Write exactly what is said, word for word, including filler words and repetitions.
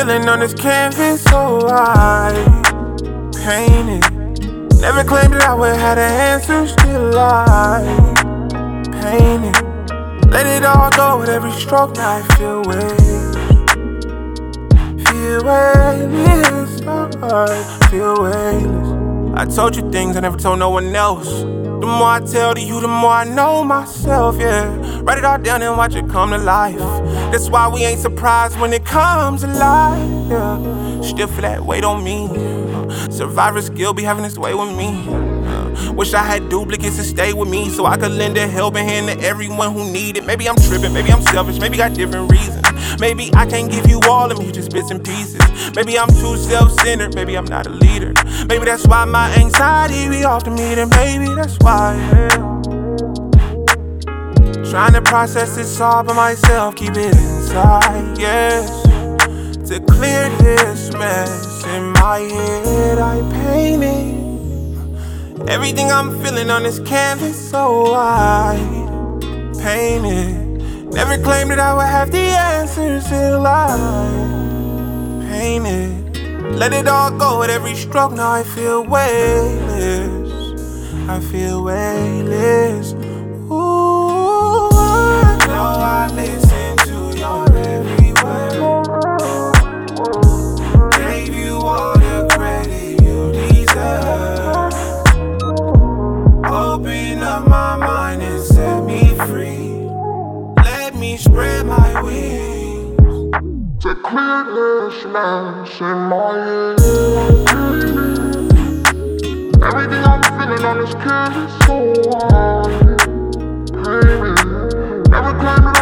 feeling on this canvas, so I paint it. Never claimed that I would have the answers, still I paint it. Let it all go with every stroke, now I feel waves. Feel weightless, I feel weightless. I told you things I never told no one else. The more I tell to you, the more I know myself, yeah. Write it all down and watch it come to life. That's why we ain't surprised when it comes alive, yeah. Still feel that weight on me, yeah. Survivor skill be having its way with me, yeah. Wish I had duplicates to stay with me so I could lend a helping hand to everyone who need it. Maybe I'm tripping, maybe I'm selfish, maybe got different reasons. Maybe I can't give you all of me, just bits and pieces. Maybe I'm too self-centered, maybe I'm not a leader. Maybe that's why my anxiety be off to me, and maybe that's why, yeah. Trying to process this all by myself, keep it inside, yes. To clear this mess in my head, I paint it. Everything I'm feeling on this canvas, so I paint it. Never claimed that I would have the answers, till I paint it. Let it all go with every stroke, now I feel weightless. I feel weightless. Ooh, I know I listen to your every word. Gave you all the credit you deserve. Open up my mind and set me free. Let me spread my wings to clear this mess in my head. Everything I'm feeling on this canvas, so I paint it. Never claimed